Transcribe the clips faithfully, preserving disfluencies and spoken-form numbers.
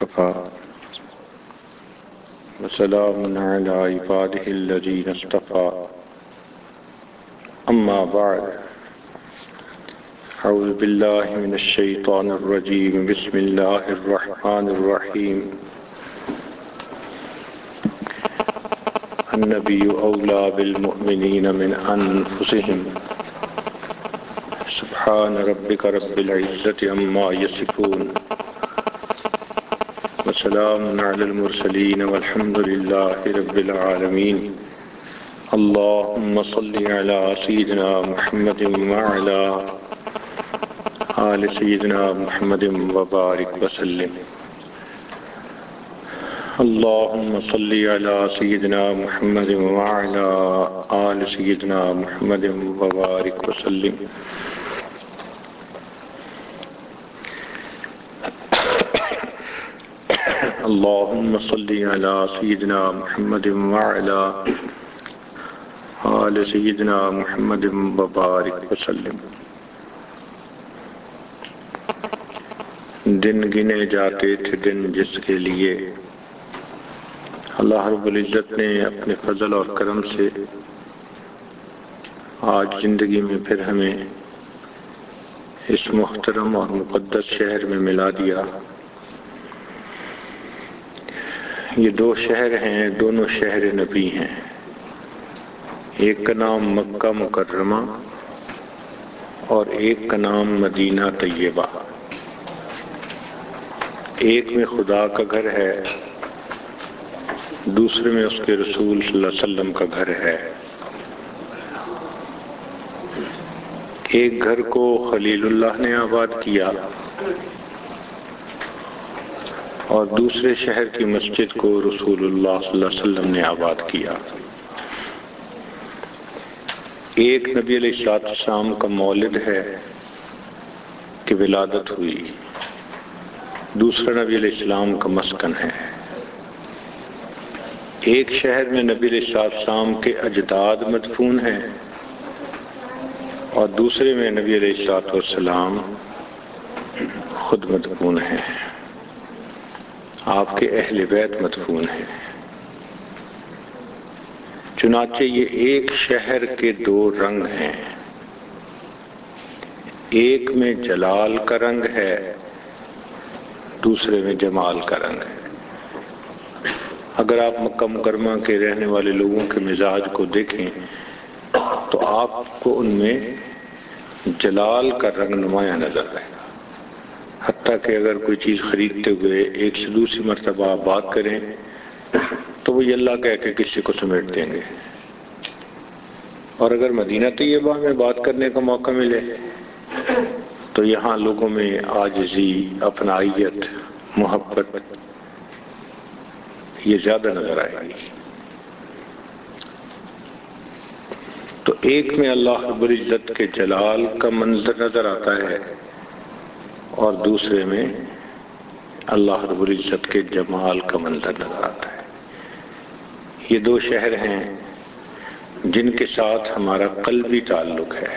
وكفى وسلام على عباده الذين اصطفى أما بعد أعوذ بالله من الشيطان الرجيم بسم الله الرحمن الرحيم النبي أولى بالمؤمنين من أنفسهم سبحان ربك رب العزة عما يصفون وسلام على المرسلين والحمد لله رب العالمين اللهم صل على سيدنا محمد وعلى آل سيدنا محمد وبارك وسلم اللهم صل على سيدنا محمد وعلى آل سيدنا محمد وبارك وسلم اللهم صل على سيدنا محمد وعلى آل سيدنا محمد وبارك وسلم دن گنے جاتے تھے دن جس کے لیے اللہ رب العزت نے اپنے فضل اور کرم سے آج زندگی میں پھر ہمیں اس محترم اور مقدس شہر میں ملا دیا۔ یہ دو شہر ہیں، دونوں شہر نبی ہیں۔ ایک کا نام مکہ مکرمہ اور ایک کا نام مدینہ طیبہ۔ ایک میں خدا کا گھر ہے، دوسرے میں اس کے رسول صلی اللہ علیہ وسلم کا گھر ہے۔ ایک گھر کو خلیل اللہ نے آباد کیا اور دوسرے شہر کی مسجد کو رسول اللہ صلی اللہ علیہ وسلم نے آباد کیا۔ ایک نبی علیہ السلام کا مولد ہے کہ ولادت ہوئی، دوسرا نبی علیہ السلام کا مسکن ہے۔ ایک شہر میں نبی علیہ السلام کے اجداد مدفون ہیں اور دوسرے میں نبی علیہ السلام خود مدفون ہیں، آپ کے اہل بیت مدفون ہیں۔ چنانچہ یہ ایک شہر کے دو رنگ ہیں، ایک میں جلال کا رنگ ہے، دوسرے میں جمال کا رنگ ہے۔ اگر آپ مکہ مکرمہ کے رہنے والے لوگوں کے مزاج کو دیکھیں تو آپ کو ان میں جلال کا رنگ نمایاں نظر آئے گا، حتیٰ کہ اگر کوئی چیز خریدتے ہوئے ایک سے دوسری مرتبہ آپ بات کریں تو وہ یہ اللہ کہہ کے کسی کو سمیٹ دیں گے، اور اگر مدینہ طیبہ میں بات کرنے کا موقع ملے تو یہاں لوگوں میں عاجزی، اپنائیت، محبت یہ زیادہ نظر آئے گی۔ تو ایک میں اللہ رب العزت کے جلال کا منظر نظر آتا ہے اور دوسرے میں اللہ رب العزت کے جمال کا منظر نظر آتا ہے۔ یہ دو شہر ہیں جن کے ساتھ ہمارا قلبی تعلق ہے۔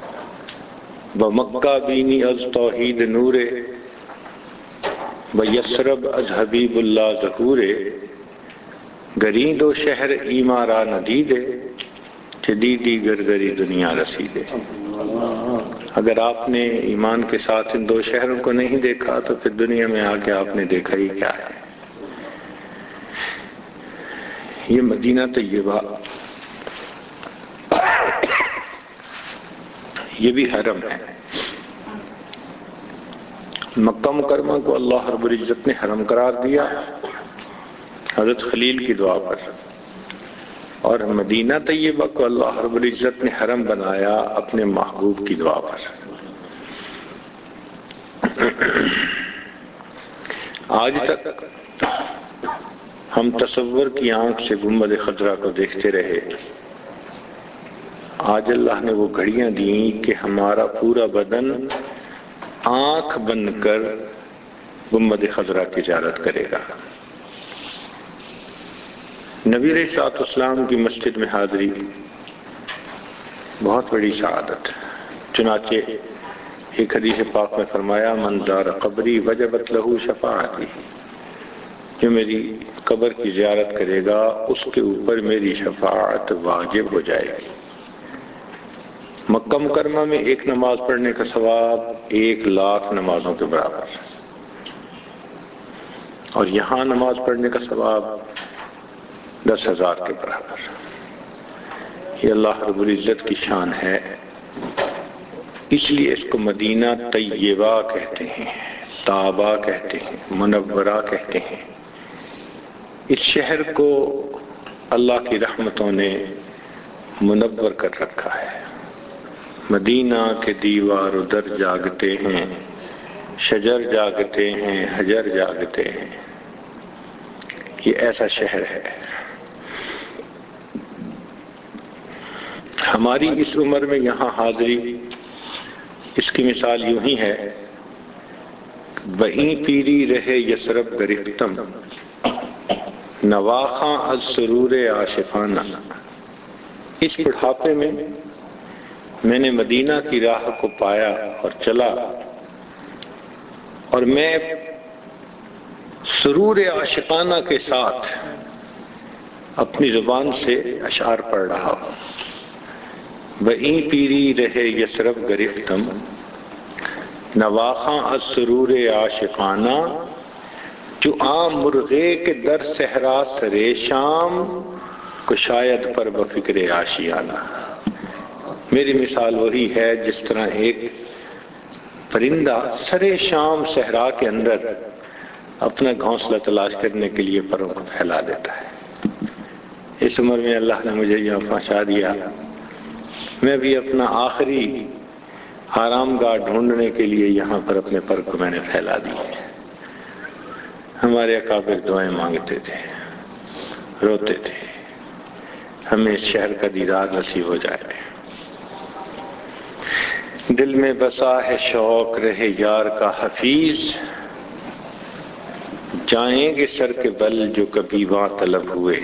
بمکہ بینی از توحید نورے، بیسرب از حبیب اللہ ظہورے، گریں دو شہر ایمارا ندیدے، جدیدی گرگری دنیا رسیدے۔ اگر آپ نے ایمان کے ساتھ ان دو شہروں کو نہیں دیکھا تو پھر دنیا میں آ کے آپ نے دیکھا ہی کیا ہے۔ یہ مدینہ طیبہ یہ بھی حرم ہے۔ مکہ مکرمہ کو اللہ رب العزت نے حرم قرار دیا حضرت خلیل کی دعا پر، اور مدینہ طیبہ کو اللہ رب العزت نے حرم بنایا اپنے محبوب کی دعا پر۔ آج تک ہم تصور کی آنکھ سے گنبد خضرا کو دیکھتے رہے، آج اللہ نے وہ گھڑیاں دیں کہ ہمارا پورا بدن آنکھ بند کر گنبد خضرا کی زیارت کرے گا۔ نبی علیہ الصلوۃ والسلام کی مسجد میں حاضری بہت بڑی سعادت۔ چنانچہ ایک حدیث پاک میں فرمایا من زار قبری وجبت لہ شفاعتی، جو میری قبر کی زیارت کرے گا اس کے اوپر میری شفاعت واجب ہو جائے گی۔ مکہ مکرمہ میں ایک نماز پڑھنے کا ثواب ایک لاکھ نمازوں کے برابر، اور یہاں نماز پڑھنے کا ثواب دس ہزار کے برابر۔ یہ اللہ رب العزت کی شان ہے، اس لیے اس کو مدینہ طیبہ کہتے ہیں، طابہ کہتے ہیں، منورہ کہتے ہیں۔ اس شہر کو اللہ کی رحمتوں نے منور کر رکھا ہے۔ مدینہ کے دیوار ادھر جاگتے ہیں، شجر جاگتے ہیں، حجر جاگتے ہیں۔ یہ ایسا شہر ہے۔ ہماری اس عمر میں یہاں حاضری، اس کی مثال یوں ہی ہے، وہیں پیری رہے یسرب گرفتم نواخاں از سرور عاشقانہ۔ اس بڑھاپے میں میں نے مدینہ کی راہ کو پایا اور چلا، اور میں سرور عاشقانہ کے ساتھ اپنی زبان سے اشعار پڑھ رہا ہوں۔ وہیں پیری رہے یسرب گرفتم نواخاں از سرور عاشقانہ، جو عام مرغے کے در صحرا سرے شام کو شاید پر بفکر آشیانہ۔ میری مثال وہی ہے جس طرح ایک پرندہ سرے شام صحرا کے اندر اپنا گھونسلہ تلاش کرنے کے لیے پروں کو پھیلا دیتا ہے۔ اس عمر میں اللہ نے مجھے یہاں پہنچا دیا، میں بھی اپنا آخری آرام گاہ ڈھونڈنے کے لیے یہاں پر اپنے پر کو میں نے پھیلا دی۔ ہمارے اکابر دعائیں مانگتے تھے، روتے تھے، ہمیں اس شہر کا دیدار نصیب ہو جائے۔ دل میں بسا ہے شوق رہے یار کا حفیظ، جائیں گے سر کے بل جو کبھی وہاں طلب ہوئے۔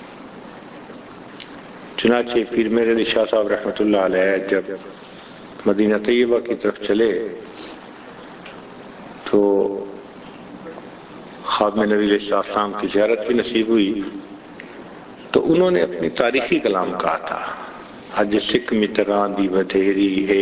چنانچہ پیر میرے علی شاہ صاحب رحمۃ اللہ علیہ جب مدینہ طیبہ کی طرف چلے تو خادم نبی علیہ السلام کی زیارت بھی نصیب ہوئی، تو انہوں نے اپنی تاریخی کلام کہا تھا، اج سکھ متراں دی بدھیری ہے،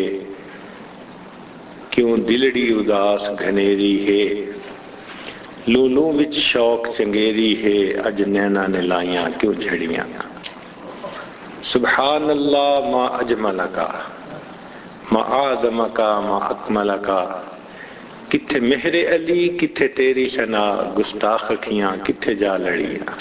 کیوں دلڑی اداس گھنیری ہے، لولوں وچ شوق چنگیری ہے، اج نینا نے لائیاں کیوں جھڑیاں۔ سبحان اللہ ما اجملکا ما اعظمکا ما اکملکا، کتھے مہر علی کتھے تیری ثنا، گستاخ اکھیاں کتھے جا لڑیاں۔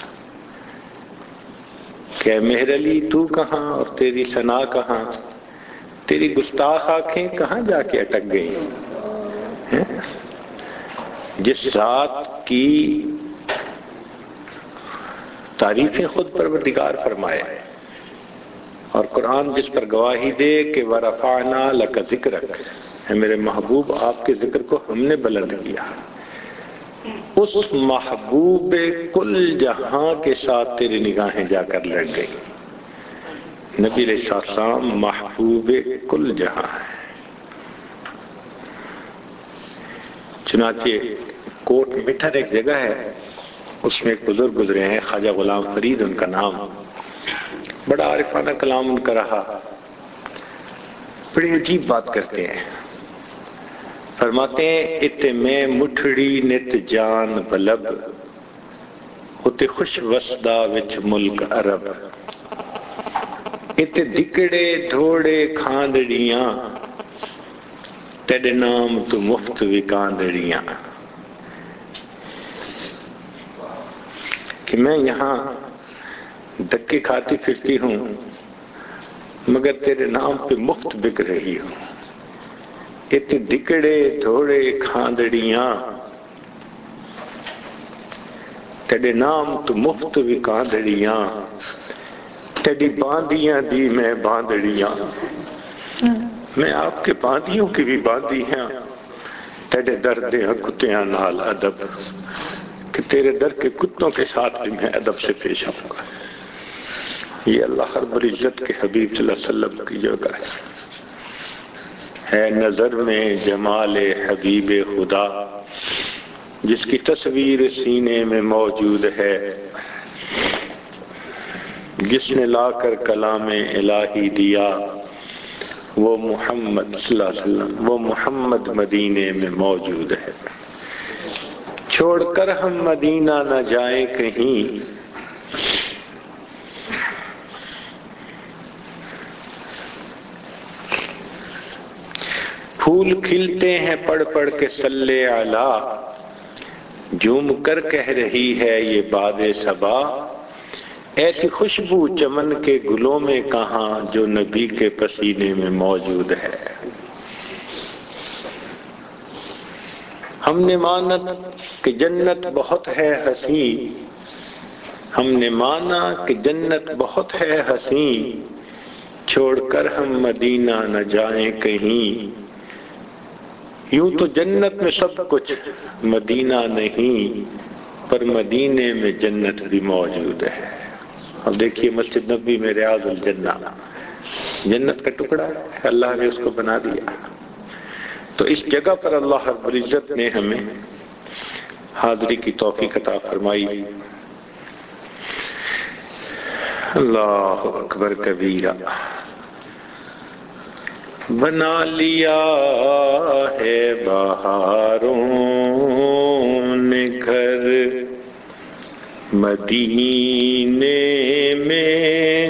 کہ مہر علی تو کہاں اور تیری ثنا کہاں، تیری گستاخ آنکھیں کہاں جا کے اٹک گئی۔ جس ذات کی تعریفیں خود پروردگار فرمائے اور قرآن جس پر گواہی دے کہ وَرَفَعْنَا لَكَ ذِكْرَكَ، ہے میرے محبوب آپ کے ذکر کو ہم نے بلند کیا، اس محبوب کل جہاں کے ساتھ تیری نگاہیں جا کر لڑ گئی۔ نبی علیہ السلام محبوب کل جہاں ہے۔ چنانچہ کوٹ مٹھر ایک جگہ ہے، اس میں ایک بزرگ گزرے ہیں، خواجہ غلام فرید ان کا نام، بڑا عارفانہ کلام ان کا رہا، بڑی عجیب بات کرتے ہیں۔ فرماتے ہیں ات میں مٹھڑی نت جان بلب، ہوتے خوش وسدا وچ ملک عرب، ات دکڑے دھوڑے کھاندڑیاں، تیرے نام تو مفت وکاندڑیاں۔ کہ میں یہاں دھکے کھاتی پھرتی ہوں مگر تیرے نام پہ مفت بک رہی ہوں۔ ات دکڑے دھوڑے کھاندڑیاں، تیرے نام تو مفت وکاندڑیاں، تیری باندیاں دی میں باندڑیاں۔ میں آپ کے باندیوں کی بھی باندی ہیں، تیرے درد ہیں کتیاں نال ادب، کہ تیرے در کے کتوں کے ساتھ بھی میں ادب سے پیش آؤں گا۔ یہ اللہ رب العزت کے حبیب صلی اللہ علیہ وسلم کی جگہ ہے۔ ہے نظر میں جمال حبیب خدا، جس کی تصویر سینے میں موجود ہے، جس نے لا کر کلام الہی دیا، وہ محمد صلی اللہ علیہ وسلم، وہ محمد مدینے میں موجود ہے۔ چھوڑ کر ہم مدینہ نہ جائیں کہیں، پھول کھلتے ہیں پڑھ پڑھ کے صلی علی، جھوم کر کہہ رہی ہے یہ باد صبا، ایسی خوشبو چمن کے گلوں میں کہاں جو نبی کے پسینے میں موجود ہے۔ ہم نے مانا کہ جنت بہت ہے حسین، ہم نے مانا کہ جنت بہت ہے حسین، چھوڑ کر ہم مدینہ نہ جائیں کہیں، یوں تو جنت میں سب کچھ مدینہ نہیں، پر مدینے میں جنت بھی موجود ہے۔ اب دیکھیے مسجد نبوی میں ریاض الجنہ، جنت کا ٹکڑا ہے، اللہ نے اس کو بنا دیا۔ تو اس جگہ پر اللہ رب العزت نے ہمیں حاضری کی توفیق عطا فرمائی۔ اللہ اکبر کبیرہ، بنا لیا ہے بہاروں نے گھر مدینے میں،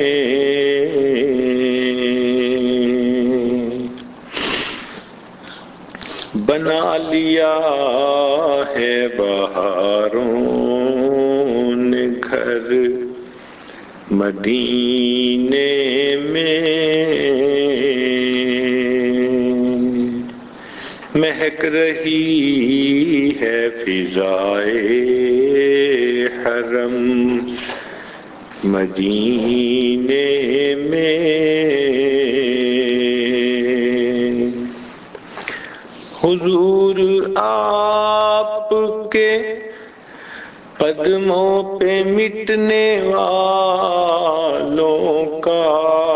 بنا لیا ہے بہاروں نے گھر مدینے میں، مہک رہی ہے فضائے حرم مدینے میں، حضور آپ کے قدموں پہ مٹنے والوں کا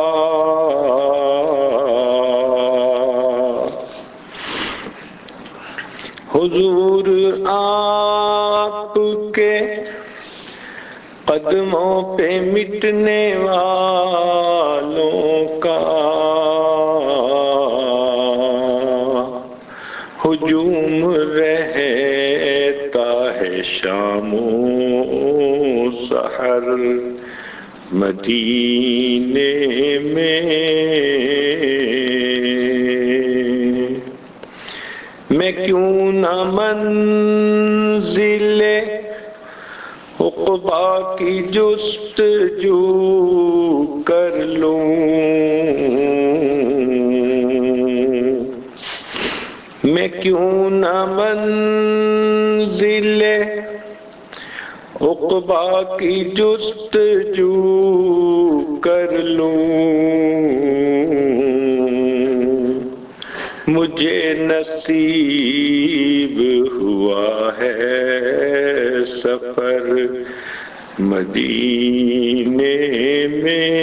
حضور آپ کے قدموں پہ مٹنے والوں کا ہجوم رہتا ہے شام و سحر مدینے میں، میں کیوں نہ منزل عقبا کی جستجو کر لوں، میں کیوں نہ منزل عقبا کی جستجو کر لوں، مجھے نصیب ہوا ہے سفر مدینے میں،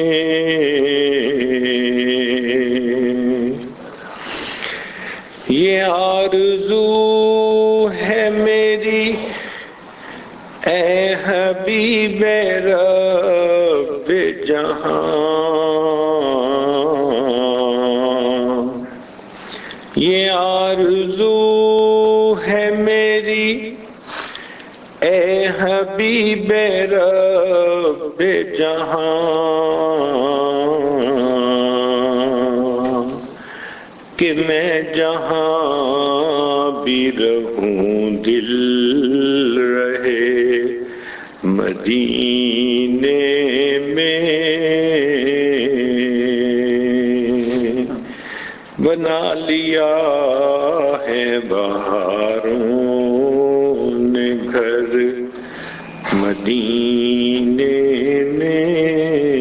یہ آرزو ہے میری اے حبیب رب جہاں، یہ آرزو ہے میری اے حبیب رب جہاں، کہ میں جہاں بھی رہوں دل رہے مدینے میں، بنا لیا ہے بہاروں نے گھر مدینے میں۔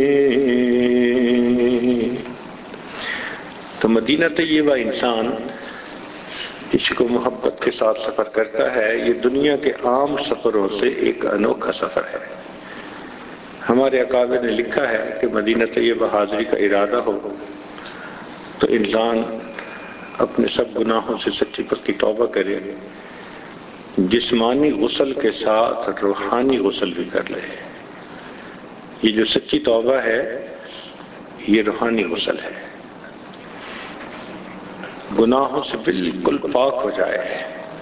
تو مدینہ طیبہ انسان عشق و محبت کے ساتھ سفر کرتا ہے، یہ دنیا کے عام سفروں سے ایک انوکھا سفر ہے۔ ہمارے اکابر نے لکھا ہے کہ مدینہ طیبہ حاضری کا ارادہ ہو تو انسان اپنے سب گناہوں سے سچی پکی توبہ کرے، جسمانی غسل کے ساتھ روحانی غسل بھی کر لے۔ یہ جو سچی توبہ ہے یہ روحانی غسل ہے، گناہوں سے بالکل پاک ہو جائے،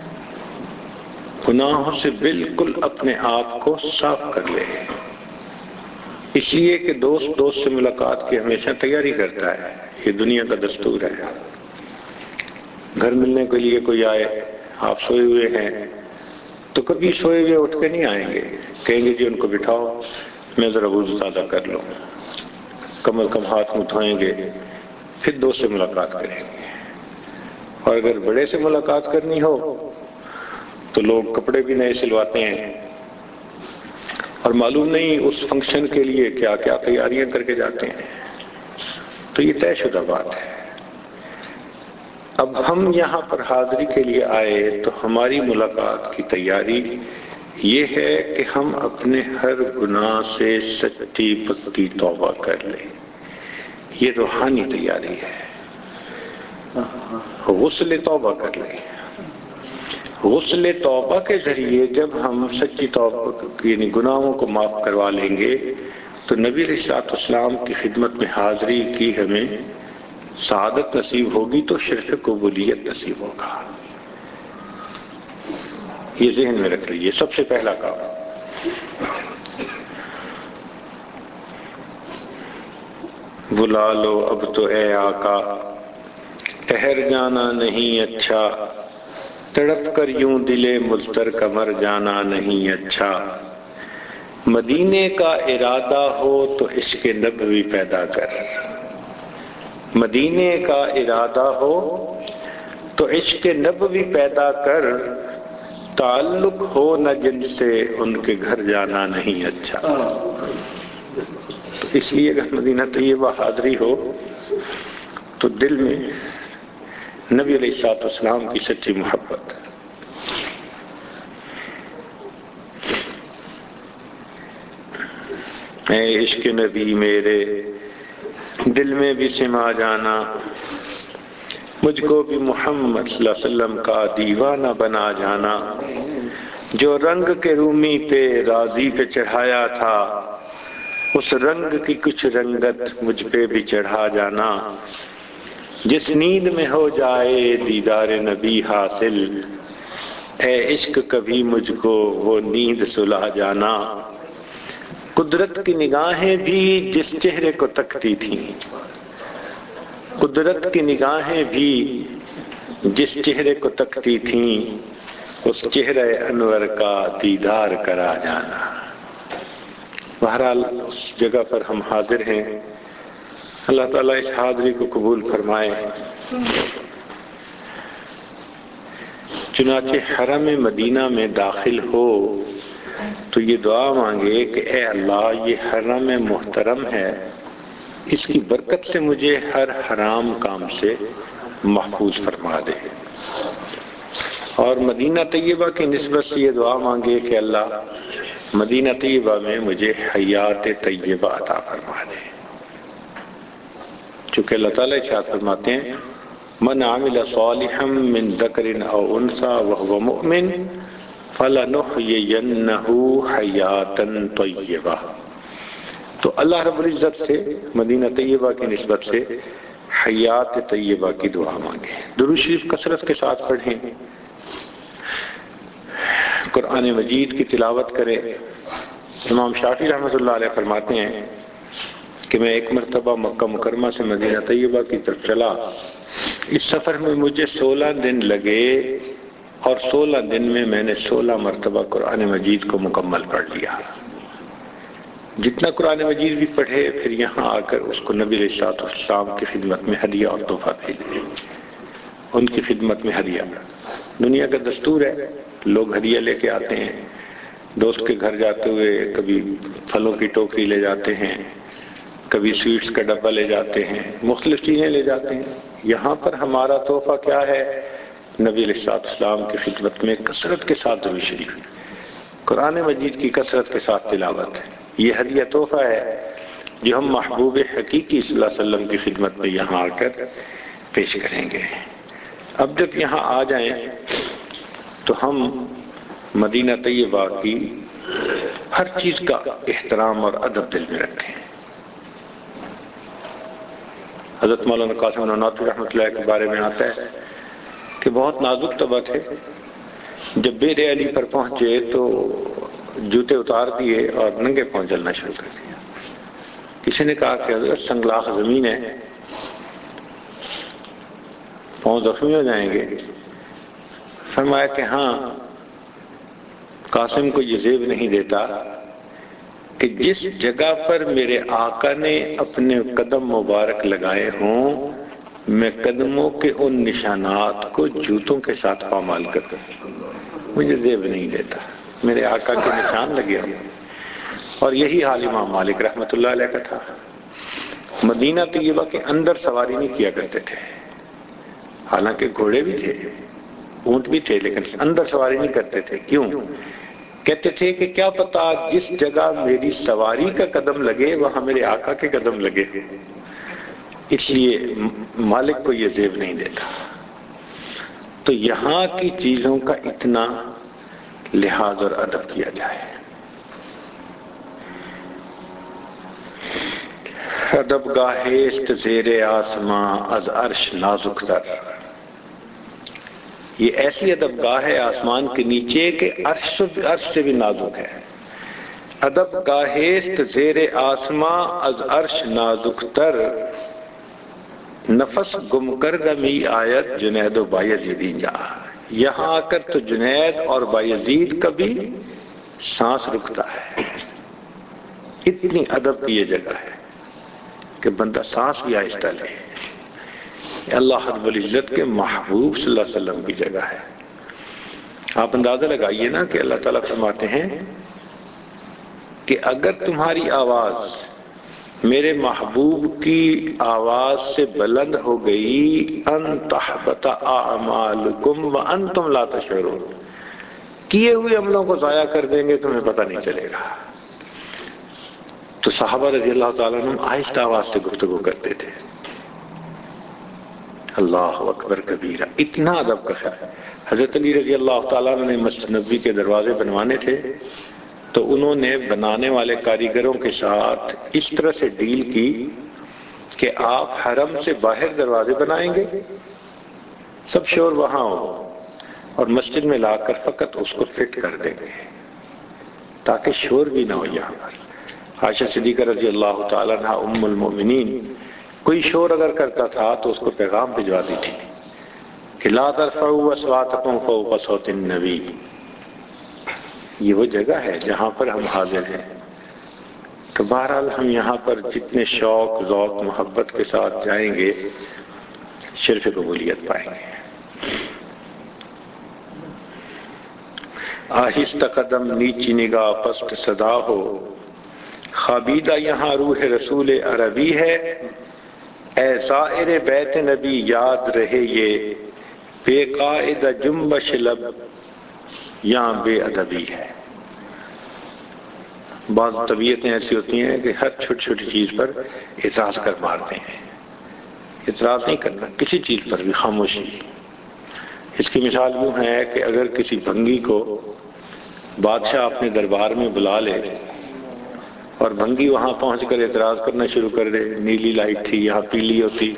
گناہوں سے بالکل اپنے آپ کو صاف کر لے۔ اس لیے کہ دوست دوست سے ملاقات کی ہمیشہ تیاری کرتا ہے، یہ دنیا کا دستور ہے۔ گھر ملنے کے لیے کوئی آئے، آپ سوئے ہوئے ہیں تو کبھی سوئے ہوئے اٹھ کے نہیں آئیں گے، کہیں گے جی ان کو بٹھاؤ میں ذرا وضو تازہ کر لوں، کم از کم ہاتھ منہ دھوئیں گے، پھر دوست سے ملاقات کریں گے۔ اور اگر بڑے سے ملاقات کرنی ہو تو لوگ کپڑے بھی نئے سلواتے ہیں، اور معلوم نہیں اس فنکشن کے لیے کیا کیا تیاریاں کر کے جاتے ہیں، تو یہ طے شدہ بات ہے۔ اب ہم یہاں پر حاضری کے لیے آئے تو ہماری ملاقات کی تیاری یہ ہے کہ ہم اپنے ہر گناہ سے سچی پکی توبہ کر لیں، یہ روحانی تیاری ہے۔ غسل توبہ کر لیں، غسل توبہ کے ذریعے جب ہم سچی توبہ یعنی گناہوں کو معاف کروا لیں گے تو نبی علیہ السلام کی خدمت میں حاضری کی ہمیں سعادت نصیب ہوگی، تو شرف قبولیت نصیب ہوگا۔ یہ ذہن میں رکھ لیجیے، سب سے پہلا کام۔ بلا لو اب تو اے آقا، ٹھہر جانا نہیں اچھا، تڑپ کر یوں دلے مضطر کا مر جانا نہیں اچھا، مدینے کا ارادہ ہو تو عشق نبوی پیدا کر، مدینے کا ارادہ ہو تو عشق نبوی پیدا کر، تعلق ہو نہ جن سے ان کے گھر جانا نہیں اچھا۔ تو اس لیے اگر مدینہ طیبہ حاضری ہو تو دل میں نبی علیہ السلام کی سچی محبت، اے عشق نبی میرے دل میں بھی سما جانا، مجھ کو بھی محمد صلی اللہ علیہ وسلم کا دیوانہ بنا جانا، جو رنگ کے رومی پہ راضی پہ چڑھایا تھا اس رنگ کی کچھ رنگت مجھ پہ بھی چڑھا جانا، جس نیند میں ہو جائے دیدار نبی حاصل، اے عشق کبھی مجھ کو وہ نیند سلا جانا، قدرت کی نگاہیں بھی جس چہرے کو تکتی تھیں، قدرت کی نگاہیں بھی جس چہرے کو تکتی تھیں، اس چہرہ انور کا دیدار کرا جانا۔ بہرحال اس جگہ پر ہم حاضر ہیں، اللہ تعالیٰ اس حاضری کو قبول فرمائے۔ چنانچہ حرم مدینہ میں داخل ہو تو یہ دعا مانگے کہ اے اللہ یہ حرم محترم ہے، اس کی برکت سے مجھے ہر حرام کام سے محفوظ فرما دے، اور مدینہ طیبہ کی نسبت سے یہ دعا مانگے کہ اللہ مدینہ طیبہ میں مجھے حیات طیبہ عطا فرما دے، چونکہ اللہ تعالیٰ ارشاد فرماتے ہیں من عمل صالحا من ذکر او انثى وهو مؤمن فلنحيينه حیاتا طیبہ۔ تو اللہ رب العزت سے مدینہ طیبہ کی نسبت سے حیات طیبہ کی دعا مانگے، درود شریف کثرت کے ساتھ پڑھیں، قرآن مجید کی تلاوت کریں۔ امام شافعی رحمۃ اللہ علیہ فرماتے ہیں کہ میں ایک مرتبہ مکہ مکرمہ سے مدینہ طیبہ کی طرف چلا، اس سفر میں مجھے سولہ دن لگے اور سولہ دن میں میں نے سولہ مرتبہ قرآن مجید کو مکمل پڑھ لیا۔ جتنا قرآن مجید بھی پڑھے پھر یہاں آ کر اس کو نبی علیہ السلام کی خدمت میں ہدیہ اور تحفہ بھیج دیں، ان کی خدمت میں ہدیہ۔ دنیا کا دستور ہے، لوگ ہدیہ لے کے آتے ہیں، دوست کے گھر جاتے ہوئے کبھی پھلوں کی ٹوکری لے جاتے ہیں، کبھی سویٹس کا ڈبہ لے جاتے ہیں، مختلف چیزیں لے جاتے ہیں۔ یہاں پر ہمارا تحفہ کیا ہے؟ نبی علیہ السلام کی خدمت میں کثرت کے ساتھ درود شریف، قرآن مجید کی کثرت کے ساتھ تلاوت، یہ ہدیہ تحفہ ہے جو ہم محبوب حقیقی صلی اللہ علیہ وسلم کی خدمت میں یہاں آ کر پیش کریں گے۔ اب جب یہاں آ جائیں تو ہم مدینہ طیبہ کی ہر چیز کا احترام اور ادب دل میں رکھیں۔ حضرت مولانا قاسم نانوتوی رحمۃ اللہ کے بارے میں آتا ہے کہ بہت نازک طبع تھے، جب بیر علی پر پہنچے تو جوتے اتار دیے اور ننگے پاؤں چلنا شروع کر دیا۔ کسی نے کہا کہ حضرت سنگلاخ زمین ہے، پاؤں زخمی ہو جائیں گے۔ فرمایا کہ ہاں، قاسم کو یہ زیب نہیں دیتا کہ جس جگہ پر میرے آقا نے اپنے قدم مبارک لگائے ہوں میں قدموں کے ان نشانات کو جوتوں کے ساتھ پامال کر دوں، مجھے زیب نہیں دیتا، میرے آقا کے نشان لگے ہوں۔ اور یہی حال امام مالک رحمۃ اللہ علیہ کا تھا۔ مدینہ طیبہ کے اندر سواری نہیں کیا کرتے تھے، حالانکہ گھوڑے بھی تھے، اونٹ بھی تھے، لیکن اندر سواری نہیں کرتے تھے۔ کیوں؟ کہتے تھے کہ کیا پتا جس جگہ میری سواری کا قدم لگے وہاں میرے آقا کے قدم لگے، اس لیے مالک کو یہ زیب نہیں دیتا۔ تو یہاں کی چیزوں کا اتنا لحاظ اور ادب کیا جائے۔ ادب گاہست زیر آسماں از عرش نازک تر، یہ ایسی ادب گاہ ہے آسمان کے نیچے کہ عرش عرش سے بھی نازک ہے۔ ادب گاہست زیر آسماں از عرش نازک تر، نفس گم کر گمی آیت جنید و بایزیدی جا، یہاں آ کر تو جنید اور بایزید کا بھی سانس رکتا ہے۔ اتنی ادب کی یہ جگہ ہے کہ بندہ سانس بھی آہستہ لے۔ اللہ رب العزت کے محبوب صلی اللہ علیہ وسلم کی جگہ ہے۔ آپ اندازہ لگائیے نا کہ اللہ تعالیٰ فرماتے ہیں کہ اگر تمہاری آواز میرے محبوب کی آواز سے بلند ہو گئی، ان تحبط اعمالکم وانتم لا تشعرون، کیے ہوئے عملوں کو ضائع کر دیں گے، تمہیں پتہ نہیں چلے گا۔ تو صحابہ رضی اللہ تعالیٰ عنہ آہستہ آواز سے گفتگو کرتے تھے۔ اللہ اکبر کبیرہ، اتنا ادب کا خیال۔ حضرت علی رضی اللہ تعالیٰ عنہ نے مسجد نبوی کے دروازے بنوانے تھے تو انہوں نے بنانے والے کاریگروں کے ساتھ اس طرح سے ڈیل کی کہ آپ حرم سے باہر دروازے بنائیں گے، سب شور وہاں ہو، اور مسجد میں لا کر فقط اس کو فٹ کر دیں گے تاکہ شور بھی نہ ہو یہاں پر۔ عائشہ صدیقہ رضی اللہ تعالیٰ عنہ ام المؤمنین کوئی شور اگر کرتا تھا تو اس کو پیغام بھجوا دی تھی کہ لا ترفعوا اصواتکم فوق صوت النبی۔ یہ وہ جگہ ہے جہاں پر ہم حاضر ہیں۔ تو بہرحال ہم یہاں پر جتنے شوق ذوق محبت کے ساتھ جائیں گے شرف قبولیت پائیں گے۔ آہستہ قدم نیچی نگاہ پست صدا ہو، خوابیدہ یہاں روح رسول عربی ہے، اے زائر بیت نبی یاد رہے یہ، بے قاعدہ جنبش لب یہاں بے ادبی ہے۔ بعض طبیعتیں ایسی ہوتی ہیں کہ ہر چھوٹی چھوٹی چیز پر اعتراض کر مارتے ہیں۔ اعتراض نہیں کرنا کسی چیز پر بھی، خاموشی۔ اس کی مثال یوں ہے کہ اگر کسی بھنگی کو بادشاہ اپنے دربار میں بلا لے اور بھنگی وہاں پہنچ کر اعتراض کرنا شروع کر دے، نیلی لائٹ تھی یہاں پیلی ہوتی،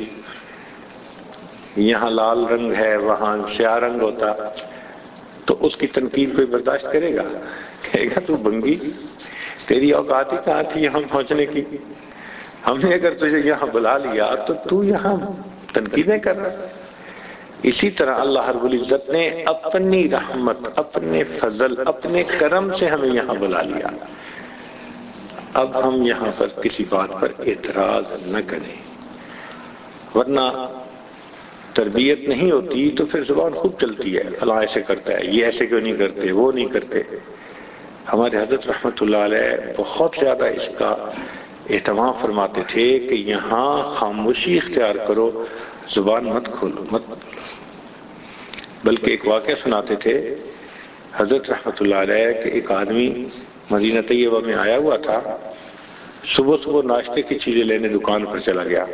یہاں لال رنگ ہے وہاں سیاہ رنگ ہوتا، تو اس کی تنقید کوئی برداشت کرے گا؟ کہے گا تو بھنگی، تیری اوقات ہی کہاں تھی یہاں پہنچنے کی؟ ہم نے اگر تجھے یہاں بلا لیا تو تو یہاں تنقیدیں کر رہا۔ اسی طرح اللہ رب العزت نے اپنی رحمت، اپنے فضل، اپنے کرم سے ہمیں یہاں بلا لیا۔ اب ہم یہاں پر کسی بات پر اعتراض نہ کریں، ورنہ تربیت نہیں ہوتی تو پھر زبان خوب چلتی ہے، فلاں ایسے کرتا ہے، یہ ایسے کیوں نہیں کرتے، وہ نہیں کرتے۔ ہمارے حضرت رحمۃ اللہ علیہ بہت زیادہ اس کا اہتمام فرماتے تھے کہ یہاں خاموشی اختیار کرو، زبان مت کھولو، مت بولو۔ بلکہ ایک واقعہ سناتے تھے حضرت رحمۃ اللہ علیہ کہ ایک آدمی مدینہ طیبہ میں آیا ہوا تھا، صبح صبح ناشتے کی چیزیں لینے دکان پر چلا گیا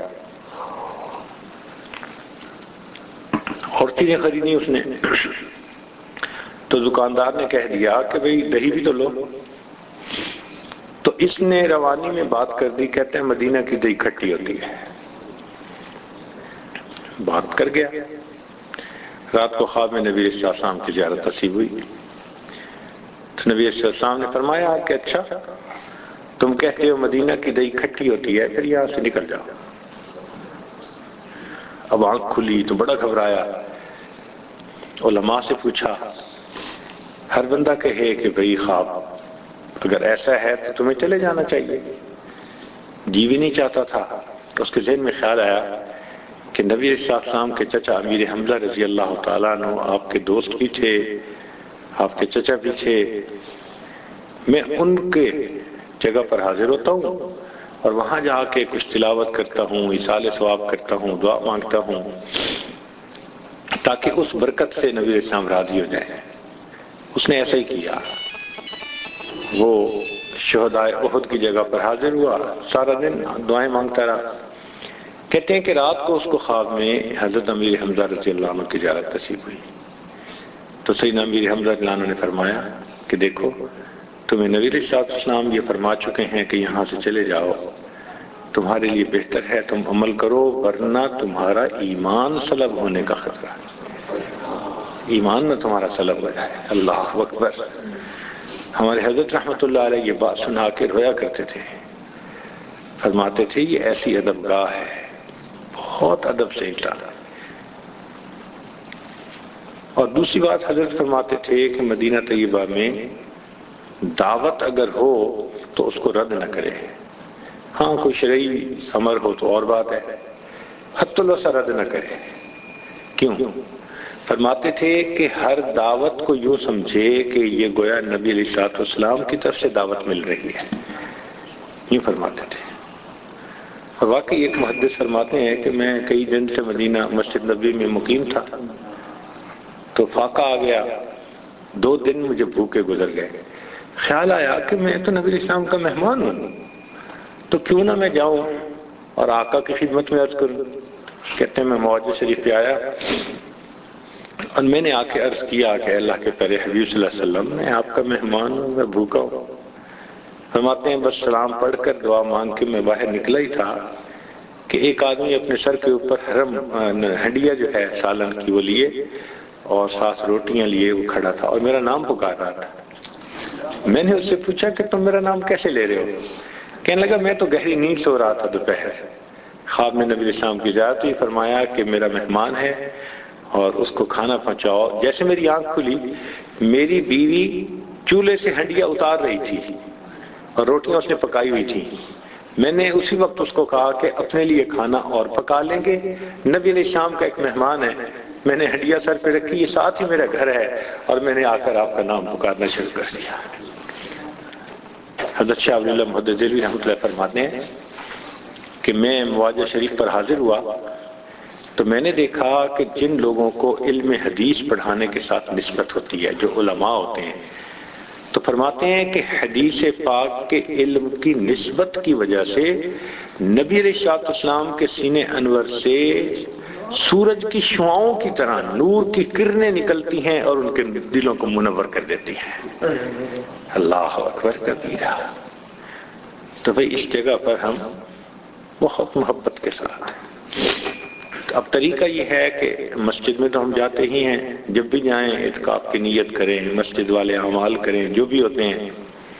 اور چیزیں خریدی اس نے۔ تو دکاندار نے کہہ دیا کہ بھئی دہی بھی تو لو، تو اس نے روانی میں بات کر دی، کہتے ہیں مدینہ کی دہی کھٹی ہوتی ہے، بات کر گیا۔ رات کو خواب میں نبی صلی اللہ علیہ وسلم کی زیارت نصیب ہوئی، تو نبی صلی اللہ علیہ وسلم نے فرمایا کہ اچھا تم کہتے ہو مدینہ کی دہی کھٹی ہوتی ہے، پھر یہاں سے نکل جاؤ۔ اب آنکھ کھلی تو بڑا گھبرایا، علماء سے پوچھا، ہر بندہ کہے کہ بھئی خواب اگر ایسا ہے تو تمہیں چلے جانا چاہیے، جی بھی نہیں چاہتا تھا۔ اس کے ذہن میں خیال آیا کہ نبی صلی اللہ علیہ وسلم کے چچا امیر حمزہ رضی اللہ تعالیٰ عنہ آپ کے دوست بھی تھے، آپ کے چچا بھی تھے، میں ان کے جگہ پر حاضر ہوتا ہوں اور وہاں جا کے کچھ تلاوت کرتا ہوں، ایصال ثواب کرتا ہوں، دعا مانگتا ہوں، تاکہ اس برکت سے نبی علیہ السلام راضی ہو جائے۔ اس نے ایسا ہی کیا، وہ شہدائے احد کی جگہ پر حاضر ہوا، سارا دن دعائیں مانگتا رہا۔ کہتے ہیں کہ رات کو اس کو خواب میں حضرت امیر حمزہ رضی اللہ عنہ کی زیارت نصیب ہوئی، تو سیدنا امیر حمزہ رضی اللہ عنہ نے فرمایا کہ دیکھو تمہیں نبی علیہ السلام یہ فرما چکے ہیں کہ یہاں سے چلے جاؤ، تمہارے لیے بہتر ہے تم عمل کرو، ورنہ تمہارا ایمان سلب ہونے کا خطرہ ہے، ایمان میں تمہارا سلب ہو جائے۔ اللہ اکبر۔ ہمارے حضرت رحمت اللہ علیہ یہ بات سنا کے رویا کرتے تھے، فرماتے تھے یہ ایسی ادب گاہ ہے، بہت ادب سے انسان۔ اور دوسری بات حضرت فرماتے تھے کہ مدینہ طیبہ میں دعوت اگر ہو تو اس کو رد نہ کرے، ہاں کوئی شرعی امر ہو تو اور بات ہے، حتی الوسع رد نہ کرے۔ کیوں؟ فرماتے تھے کہ ہر دعوت کو یوں سمجھے کہ یہ گویا نبی علیہ الصلوۃ والسلام کی طرف سے دعوت مل رہی ہے، یوں فرماتے تھے۔ اور واقعی ایک محدث فرماتے ہیں کہ میں کئی دن سے مدینہ مسجد نبوی میں مقیم تھا، تو فاقہ آ گیا، دو دن مجھے بھوکے گزر گئے، خیال آیا کہ میں تو نبی علیہ السلام کا مہمان ہوں، تو کیوں نہ میں جاؤں اور آقا کی خدمت میں عرض کروں۔ کہتے ہیں میں معجز شریف پہ آیا اور میں نے آ کے عرض کیا کہ اللہ کے پیارے حبیب صلی اللہ علیہ وسلم میں آپ کا مہمان ہوں، میں بھوکا ہوں۔ فرماتے ہیں بس سلام پڑھ کر دعا مانگ کے میں باہر نکلا ہی تھا کہ ایک آدمی اپنے سر کے اوپر حرم ہنڈیا جو ہے سالن کی وہ لیے اور ساتھ روٹیاں لیے وہ کھڑا تھا اور میرا نام پکار رہا تھا۔ میں نے اس سے پوچھا کہ تم میرا نام کیسے لے رہے ہو؟ کہنے لگا میں تو گہری نیند سو رہا تھا دوپہر، خواب میں نبی علیہ السلام کی زیارت ہوئی، فرمایا کہ میرا مہمان ہے اور اس کو کھانا پہنچاؤ۔ جیسے میری آنکھ کھلی میری بیوی چولہے سے ہنڈیا اتار رہی تھی اور روٹیاں اس نے پکائی ہوئی تھی، میں نے اسی وقت اس کو کہا کہ اپنے لیے کھانا اور پکا لیں گے، نبی علیہ السلام کا ایک مہمان ہے، میں نے ہنڈیا سر پہ رکھی، یہ ساتھ ہی میرا گھر ہے اور میں نے آ کر آپ کا نام پکارنا شروع کر دیا۔ حضرت شاہ ولی اللہ محدث دہلوی رحمۃ اللہ فرماتے ہیں کہ میں مواجہ شریف پر حاضر ہوا تو میں نے دیکھا کہ جن لوگوں کو علم حدیث پڑھانے کے ساتھ نسبت ہوتی ہے، جو علماء ہوتے ہیں، تو فرماتے ہیں کہ حدیث پاک کے علم کی نسبت کی وجہ سے نبی علیہ الصلوۃ والسلام کے سینے انور سے سورج کی شعاؤں کی طرح نور کی کرنیں نکلتی ہیں اور ان کے دلوں کو منور کر دیتی ہیں۔ اللہ اکبر کبیرہ۔ تو بھئی اس جگہ پر ہم بہت محبت کے ساتھ، اب طریقہ یہ ہے کہ مسجد میں تو ہم جاتے ہی ہیں، جب بھی جائیں اعتکاف کی نیت کریں، مسجد والے اعمال کریں جو بھی ہوتے ہیں۔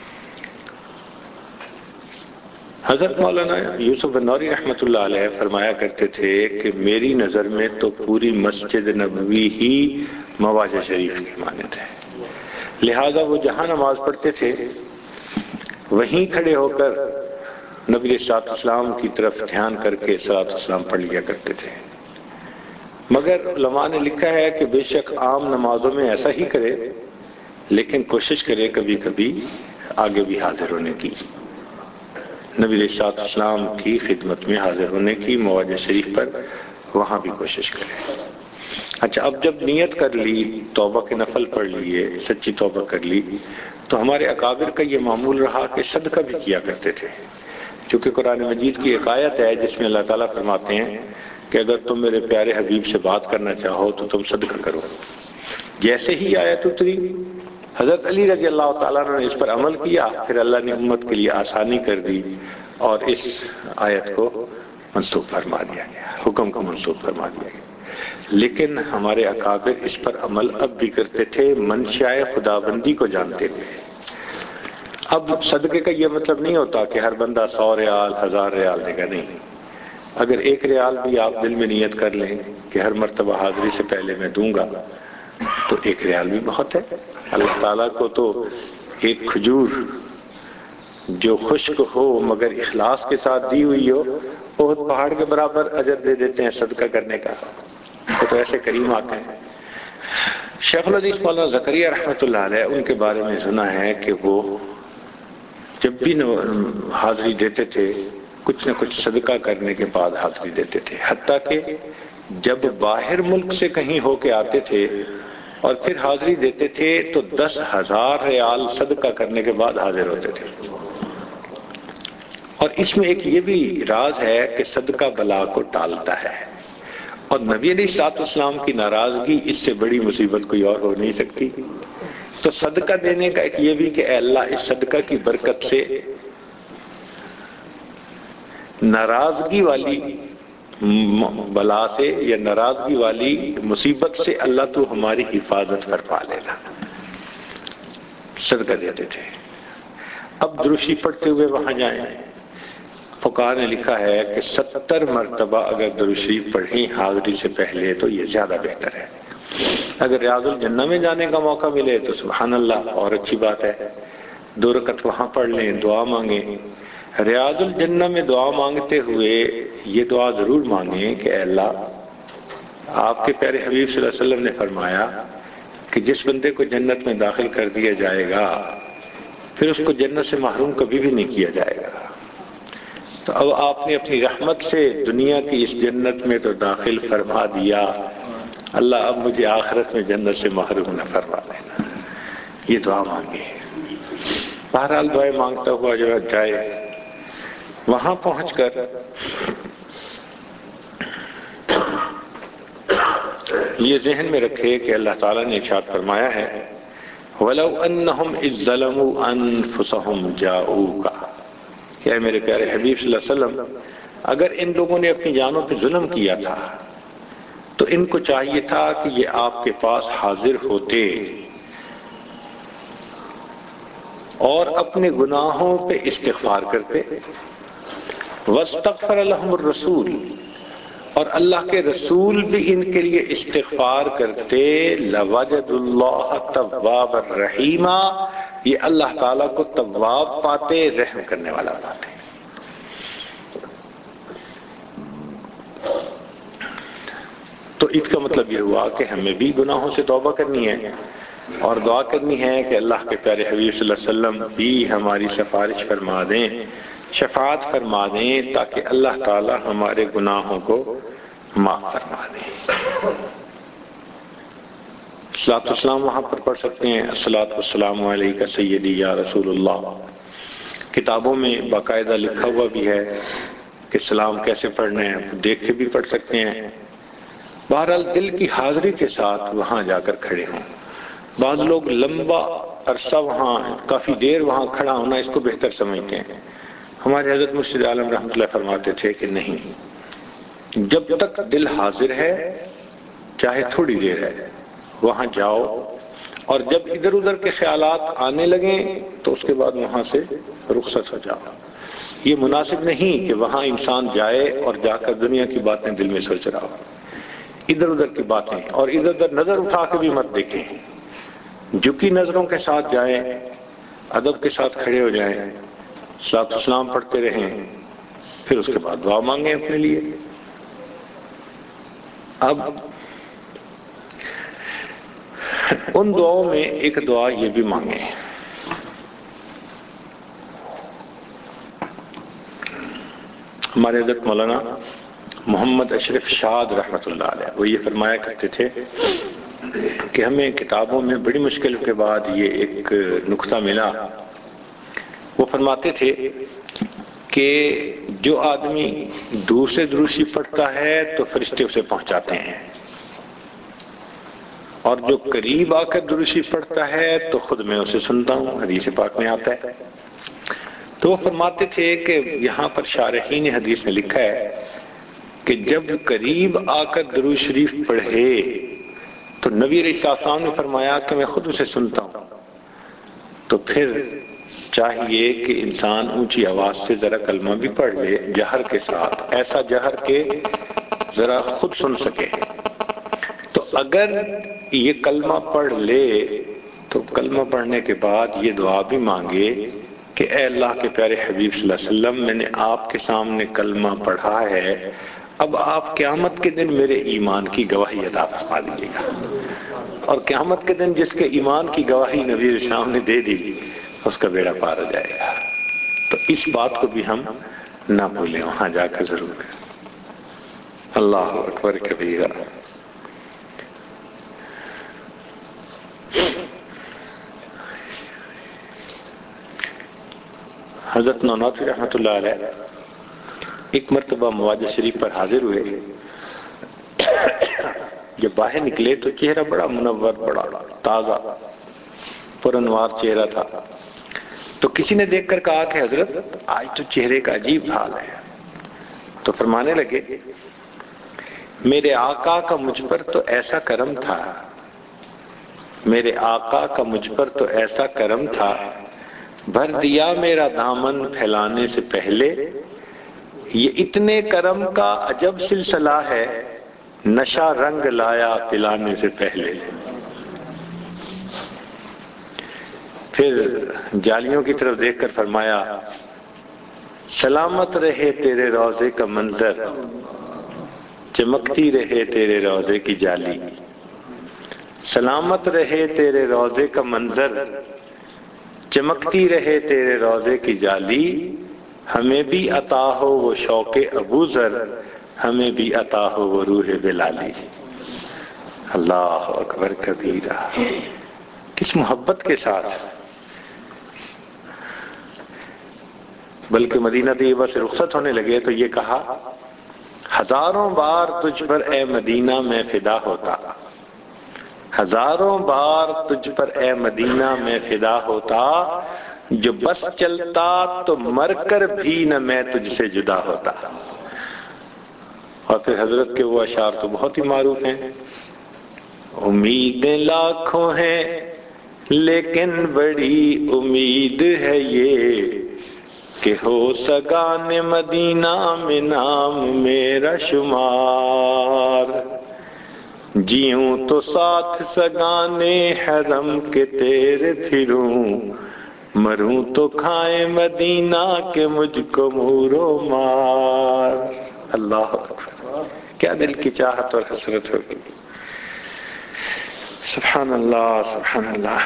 حضرت مولانا یوسف بنوری رحمۃ اللہ علیہ فرمایا کرتے تھے کہ میری نظر میں تو پوری مسجد نبوی ہی مواجہ شریف کی مانند ہے، لہذا وہ جہاں نماز پڑھتے تھے وہیں کھڑے ہو کر نبی صلی اللہ علیہ وسلم کی طرف دھیان کر کے صلوات والسلام پڑھ لیا کرتے تھے۔ مگر علماء نے لکھا ہے کہ بے شک عام نمازوں میں ایسا ہی کرے، لیکن کوشش کرے کبھی کبھی آگے بھی حاضر ہونے کی، نبی علیہ الصلوۃ والسلام کی خدمت میں حاضر ہونے کی، مواجہ شریف پر وہاں بھی کوشش کرے۔ اچھا اب جب نیت کر لی، توبہ کے نفل پڑھ لیے، سچی توبہ کر لی، تو ہمارے اکابر کا یہ معمول رہا کہ صدقہ بھی کیا کرتے تھے، چونکہ قرآن مجید کی ایک آیت ہے جس میں اللہ تعالیٰ فرماتے ہیں کہ اگر تم میرے پیارے حبیب سے بات کرنا چاہو تو تم صدقہ کرو۔ جیسے ہی آیت اتری حضرت علی رضی اللہ تعالیٰ عنہ نے اس پر عمل کیا، پھر اللہ نے امت کے لیے آسانی کر دی اور اس آیت کو منسوخ فرما دیا گیا، حکم کو منسوخ فرما دیا گیا۔ لیکن ہمارے اکابر اس پر عمل اب بھی کرتے تھے منشاء خداوندی کو جانتے ہوئے۔ اب صدقے کا یہ مطلب نہیں ہوتا کہ ہر بندہ سو ریال ہزار ریال دے گا، نہیں۔ اگر ایک ریال بھی آپ دل میں نیت کر لیں کہ ہر مرتبہ حاضری سے پہلے میں دوں گا تو ایک ریال بھی بہت ہے۔ اللہ تعالیٰ کو تو ایک کھجور جو خشک ہو مگر اخلاص کے ساتھ دی ہوئی ہو بہت پہاڑ کے برابر اجر دے دیتے ہیں صدقہ کرنے کا، وہ تو ایسے کریم آتے ہیں۔ شیخ الحدیث مولانا زکریا رحمۃ اللہ علیہ ان کے بارے میں سنا ہے کہ وہ جب بھی حاضری دیتے تھے کچھ نہ کچھ صدقہ کرنے کے بعد حاضری دیتے تھے، حتیٰ کہ جب باہر ملک سے کہیں ہو کے آتے تھے اور پھر حاضری دیتے تھے تو دس ہزار ریال صدقہ کرنے کے بعد حاضر ہوتے تھے۔ اور اس میں ایک یہ بھی راز ہے کہ صدقہ بلا کو ٹالتا ہے، اور نبی علیہ الصلوۃ والسلام کی ناراضگی اس سے بڑی مصیبت کوئی اور ہو نہیں سکتی۔ تو صدقہ دینے کا ایک یہ بھی کہ اے اللہ اس صدقہ کی برکت سے ناراضگی والی بلا سے یا ناراضگی والی مصیبت سے اللہ تو ہماری حفاظت فرما لینا، صدقہ دیتے تھے۔ اب دروشی پڑھتے ہوئے وہاں جائیں، فقہاء نے لکھا ہے کہ ستر مرتبہ اگر دروشی پڑھیں حاضری سے پہلے تو یہ زیادہ بہتر ہے۔ اگر ریاض الجنہ میں جانے کا موقع ملے تو سبحان اللہ اور اچھی بات ہے، دو رکعت وہاں پڑھ لیں، دعا مانگیں۔ ریاض الجنہ میں دعا مانگتے ہوئے یہ دعا ضرور مانگیں کہ اے اللہ آپ کے پیارے حبیب صلی اللہ علیہ وسلم نے فرمایا کہ جس بندے کو جنت میں داخل کر دیا جائے گا پھر اس کو جنت سے محروم کبھی بھی نہیں کیا جائے گا۔ تو اب آپ نے اپنی رحمت سے دنیا کی اس جنت میں تو داخل فرما دیا، اللہ اب مجھے آخرت میں جنت سے محروم نہ فرما دینا۔ یہ دعا مانگے۔ بہرحال دعائیں مانگتا ہوا جو جائے، وہاں پہنچ کر یہ ذہن میں رکھے کہ اللہ تعالیٰ نے ارشاد فرمایا ہے وَلَوْ أَنَّهُمْ إِذْ ظَلَمُوا أَنفُسَهُمْ جَاءُوكَ، کہ میرے پیارے حبیب صلی اللہ علیہ وسلم اگر ان لوگوں نے اپنی جانوں پہ ظلم کیا تھا تو ان کو چاہیے تھا کہ یہ آپ کے پاس حاضر ہوتے اور اپنے گناہوں پہ استغفار کرتے، وَاسْتَغْفَرَ لَهُمُ الرَّسُولُ، اور اللہ کے رسول بھی ان کے لیے استغفار کرتے، لَوَجَدُوا اللَّهَ تَوَّابًا رَحِيمًا، یہ اللہ تعالیٰ کو تواب پاتے، رحم کرنے والا پاتے۔ تو اس کا مطلب یہ ہوا کہ ہمیں بھی گناہوں سے توبہ کرنی ہے اور دعا کرنی ہے کہ اللہ کے پیارے حبیب صلی اللہ علیہ وسلم بھی ہماری سفارش فرما دیں، شفاعت فرما دیں، تاکہ اللہ تعالی ہمارے گناہوں کو معاف فرما دیں۔ صلاۃ والسلام وہاں پر پڑھ سکتے ہیں، الصلاۃ والسلام علیک سیدی یا رسول اللہ۔ کتابوں میں باقاعدہ لکھا ہوا بھی ہے کہ سلام کیسے پڑھنا ہے، دیکھ کے بھی پڑھ سکتے ہیں۔ بہرحال دل کی حاضری کے ساتھ وہاں جا کر کھڑے ہوں۔ بعض لوگ لمبا عرصہ وہاں کافی دیر وہاں کھڑا ہونا اس کو بہتر سمجھتے ہیں۔ ہمارے حضرت مرشد عالم رحمۃ اللہ فرماتے تھے کہ نہیں، جب تک دل حاضر ہے چاہے تھوڑی دیر ہے وہاں جاؤ، اور جب ادھر ادھر کے خیالات آنے لگیں تو اس کے بعد وہاں سے رخصت ہو جاؤ۔ یہ مناسب نہیں کہ وہاں انسان جائے اور جا کر دنیا کی باتیں دل میں سوچ رہا ہو، ادھر ادھر کی باتیں، اور ادھر ادھر نظر اٹھا کے بھی مت دیکھیں، جھکی نظروں کے ساتھ جائیں، ادب کے ساتھ کھڑے ہو جائیں، صلاۃ والسلام پڑھتے رہیں، پھر اس کے بعد دعا مانگیں اپنے لیے۔ اب ان دعاؤں میں ایک دعا یہ بھی مانگیں، ہمارے حضرت مولانا محمد اشرف شاد رحمۃ اللہ علیہ وہ یہ فرمایا کرتے تھے کہ ہمیں کتابوں میں بڑی مشکل کے بعد یہ ایک نقطہ ملا۔ وہ فرماتے تھے کہ جو آدمی دور سے دروشی پڑھتا ہے تو فرشتے اسے پہنچاتے ہیں، اور جو قریب آ کر درود شریف پڑھتا ہے تو خود میں اسے سنتا ہوں، حدیث پاک میں آتا ہے۔ تو وہ فرماتے تھے کہ یہاں پر شارحین حدیث میں لکھا ہے کہ جب قریب آ کر درود شریف پڑھے تو نبی علیہ السلام نے فرمایا کہ میں خود اسے سنتا ہوں۔ تو پھر چاہیے کہ انسان اونچی آواز سے ذرا کلمہ بھی پڑھ لے جہر کے ساتھ، ایسا جہر کہ ذرا خود سن سکے۔ تو اگر یہ کلمہ پڑھ لے تو کلمہ پڑھنے کے بعد یہ دعا بھی مانگے کہ اے اللہ کے پیارے حبیب صلی اللہ علیہ وسلم، میں نے آپ کے سامنے کلمہ پڑھا ہے، اب آپ قیامت کے دن میرے ایمان کی گواہی عطا فرما دیجیے گا۔ اور قیامت کے دن جس کے ایمان کی گواہی نبی علیہ السلام نے دے دی اس کا بیڑا پار ہو جائے گا۔ تو اس بات کو بھی ہم نہ بھولیں، وہاں جا کر ضرور کریں۔ اللہ اکبر کبیرہ۔ حضرت نونوتوی رحمۃ اللہ علیہ ایک مرتبہ مواجہ شریف پر حاضر ہوئے۔ جب باہر نکلے تو چہرہ بڑا منور، بڑا تازہ پرانوار چہرہ تھا۔ تو کسی نے دیکھ کر کہا کہ حضرت آج تو چہرے کا عجیب حال ہے۔ تو فرمانے لگے میرے آقا کا مجھ پر تو ایسا کرم تھا، میرے آقا کا مجھ پر تو ایسا کرم تھا، بھر دیا میرا دامن پھیلانے سے پہلے، یہ اتنے کرم کا عجب سلسلہ ہے، نشہ رنگ لایا پلانے سے پہلے۔ پھر جالیوں کی طرف دیکھ کر فرمایا سلامت رہے تیرے روضے کا منظر، چمکتی رہے تیرے روضے کی جالی، سلامت رہے تیرے روضے کا منظر، چمکتی رہے تیرے روضے کی جالی، ہمیں بھی عطا ہو وہ شوق ابو ذر، ہمیں بھی عطا ہو وہ روح بلالی۔ اللہ اکبر کبیرہ۔ کس محبت کے ساتھ، بلکہ مدینہ طیبہ سے رخصت ہونے لگے تو یہ کہا ہزاروں بار تجھ پر اے مدینہ میں فدا ہوتا، ہزاروں بار تجھ پر اے مدینہ میں فدا ہوتا، جو بس چلتا تو مر کر بھی نہ میں تجھ سے جدا ہوتا۔ اور پھر حضرت کے وہ اشعار تو بہت ہی معروف ہیں، امیدیں لاکھوں ہیں لیکن بڑی امید ہے یہ، کہ ہو سگان مدینہ میں نام میرا شمار، جیوں تو ساتھ سگانے حرم کے تیرے پھروں، مروں تو کھائے مدینہ کے مجھ کو مور و مار۔ اللہ اکبر، کیا دل کی چاہت اور حسرت ہوگی۔ سبحان اللہ سبحان اللہ۔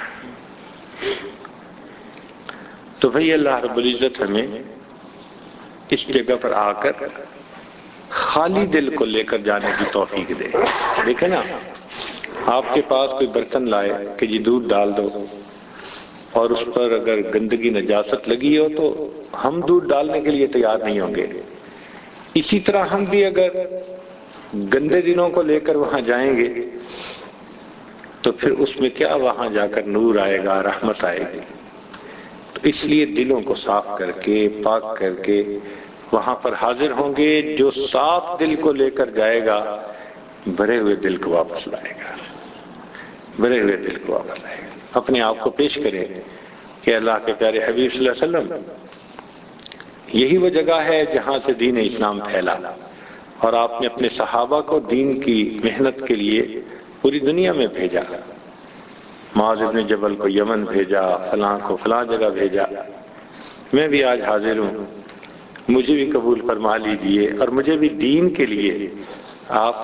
تو بھئی اللہ رب العزت ہمیں اس جگہ پر آ کر خالی دل کو لے کر جانے کی توفیق دے۔ دیکھیں نا، آپ کے پاس کوئی برتن لائے کہ جی دودھ ڈال دو، اور اس پر اگر گندگی نجاست لگی ہو تو ہم دودھ ڈالنے کے لیے تیار نہیں ہوں گے۔ اسی طرح ہم بھی اگر گندے دنوں کو لے کر وہاں جائیں گے تو پھر اس میں کیا وہاں جا کر نور آئے گا، رحمت آئے گی۔ تو اس لیے دلوں کو صاف کر کے پاک کر کے وہاں پر حاضر ہوں گے۔ جو صاف دل کو لے کر جائے گا بھرے ہوئے دل کو واپس لائے گا، بھرے ہوئے دل کو واپس لائے گا۔ اپنے آپ کو پیش کریں کہ اللہ کے پیارے حبیب صلی اللہ علیہ وسلم، یہی وہ جگہ ہے جہاں سے دین اسلام پھیلا، اور آپ نے اپنے صحابہ کو دین کی محنت کے لیے پوری دنیا میں بھیجا۔ معاذ بن جبل کو یمن بھیجا، فلاں کو فلاں جگہ بھیجا۔ میں بھی آج حاضر ہوں، مجھے بھی قبول فرما لیجئے، اور مجھے بھی دین کے لیے آپ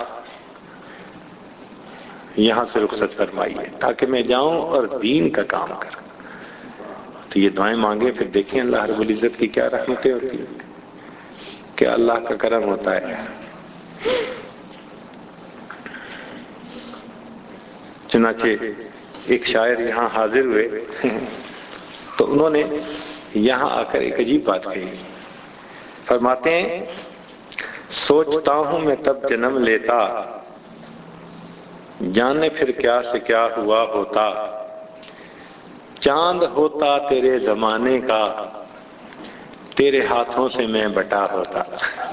یہاں سے رخصت فرمائیے تاکہ میں جاؤں اور دین کا کام کروں۔ تو یہ دعائیں مانگے، پھر دیکھیں اللہ رب العزت کی کیا رحمتیں ہوتی ہیں، کیا اللہ کا کرم ہوتا ہے۔ چنانچہ ایک شاعر یہاں حاضر ہوئے تو انہوں نے یہاں آ کر ایک عجیب بات کہی۔ فرماتے ہیں سوچتا ہوں میں تب جنم لیتا جانے پھر کیا سے کیا ہوا ہوتا، چاند ہوتا تیرے زمانے کا، تیرے ہاتھوں سے میں بٹا ہوتا۔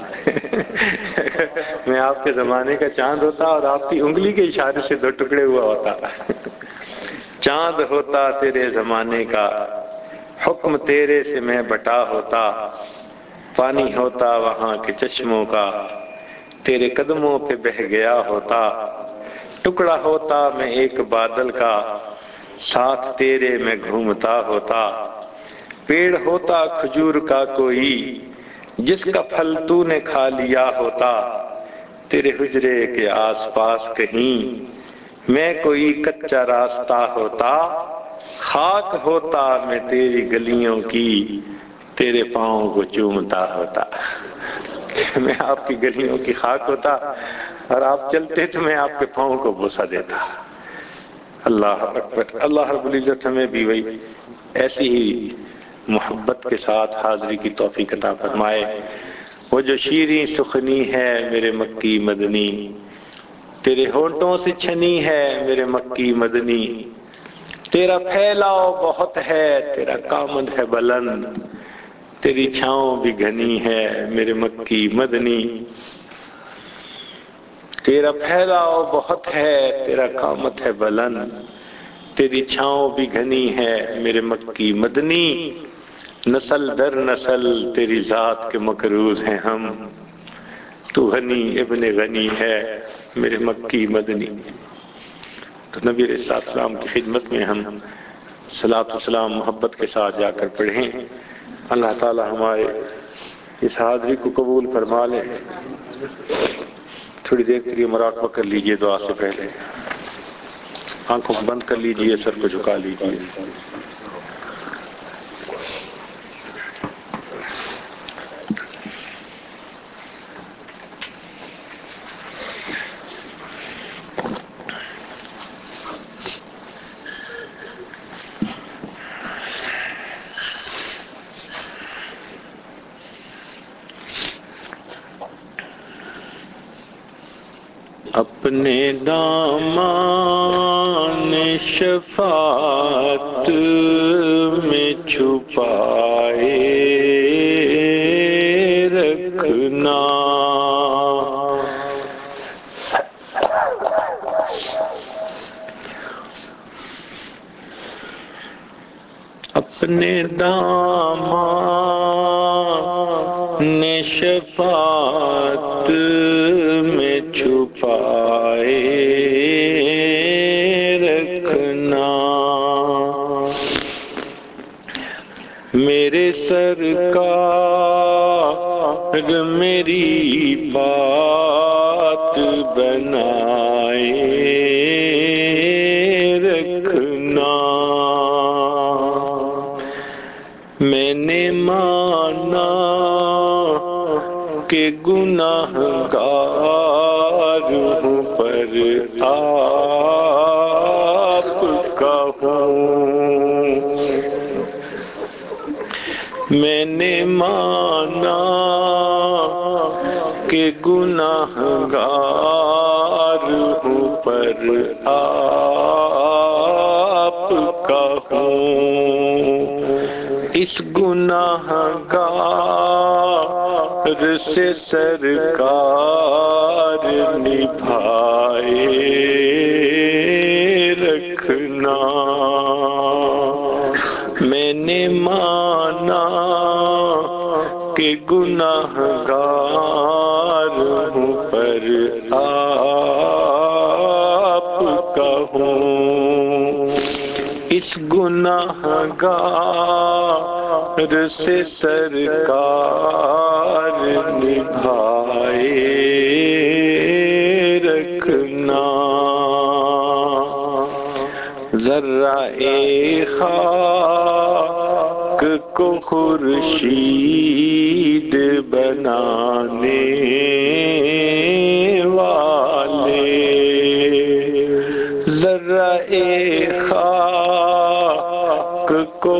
میں آپ کے زمانے کا چاند ہوتا اور آپ کی انگلی کے اشارے سے دو ٹکڑے ہوا ہوتا۔ چاند ہوتا تیرے زمانے کا، حکم تیرے سے میں بٹا ہوتا، پانی ہوتا وہاں کے چشموں کا، تیرے قدموں پہ بہہ گیا ہوتا، ٹکڑا ہوتا میں ایک بادل کا، ساتھ تیرے میں گھومتا ہوتا، پیڑ ہوتا کھجور کا کوئی، جس کا پھل تو نے کھا لیا ہوتا، تیرے حجرے کے آس پاس کہیں میں کوئی کچا راستہ ہوتا، خاک ہوتا میں تیری گلیوں کی، تیرے پاؤں کو چومتا ہوتا۔ میں آپ کی گلیوں کی خاک ہوتا اور آپ چلتے تو میں آپ کے پاؤں کو بوسہ دیتا۔ اللہ اکبر۔ اللہ رب العزت ہمیں بھی وہی ایسی ہی محبت کے ساتھ حاضری کی توفیق عطا فرمائے۔ وہ جو شیریں سخنی ہے میرے مکی مدنی، تیرے ہونٹوں سے چھنی ہے میرے مکی مدنی، تیرا پھیلاؤ بہت ہے تیرا کامد ہے بلند، تیری چھاؤں بھی گھنی ہے میرے مکی مدنی، تیرا پھیلاؤ بہت ہے تیرا قامت ہے بلند، تیری چھاؤں بھی گھنی ہے میرے مکی مدنی، نسل در نسل تیری ذات کے مکروز ہیں ہم، تو غنی ابن غنی ہے میرے مکی مدنی۔ تو نبی علیہ السلام کی خدمت میں ہم صلاۃ والسلام محبت کے ساتھ جا کر پڑھیں۔ اللہ تعالی ہمارے اس حاضری کو قبول فرما لے۔ تھوڑی دیر کے لیے مراقبہ کر لیجئے دعا سے پہلے، آنکھوں کو بند کر لیجئے، سر کو جھکا لیجئے۔ اپنے دامان شفاعت میں چھپائے رکھنا، اپنے دامان شفاعت میں چھپائے رکھنا، میرے سرکار میری بات بنائے رکھنا، میں نے مانا کہ گناہ گار ہوں پر آپ کا ہوں، میں نے مانا کہ گناہ گار ہوں پر آپ کا ہوں، اس گناہ گار سے سرکار نبھائے رکھنا، میں نے مانا کہ گناہ گار ہوں پر آپ کا ہوں، اس گناہ گار سے سرکار نبھائے رکھنا، ذرہ خاک کو خورشید بنانے والے، ذرہ خاک کو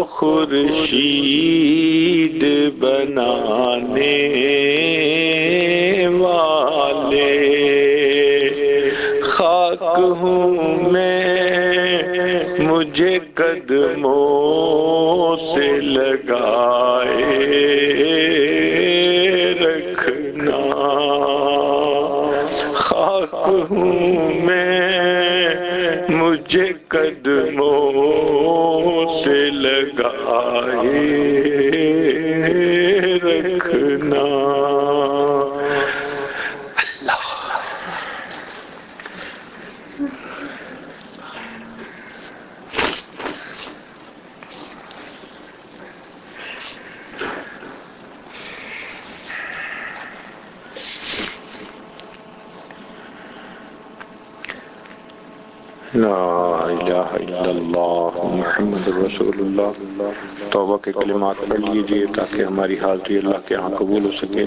خورشید بنانے والے، خاک ہوں میں مجھے قدموں سے لگائے رکھنا، خاک ہوں میں مجھے قدموں سے لگائے رکھنا۔ لا الہ الا اللہ محمد رسول اللہ۔ توبہ کے کلمات پڑھ لیجئے تاکہ ہماری حاضری اللہ کے ہاں قبول ہو سکے۔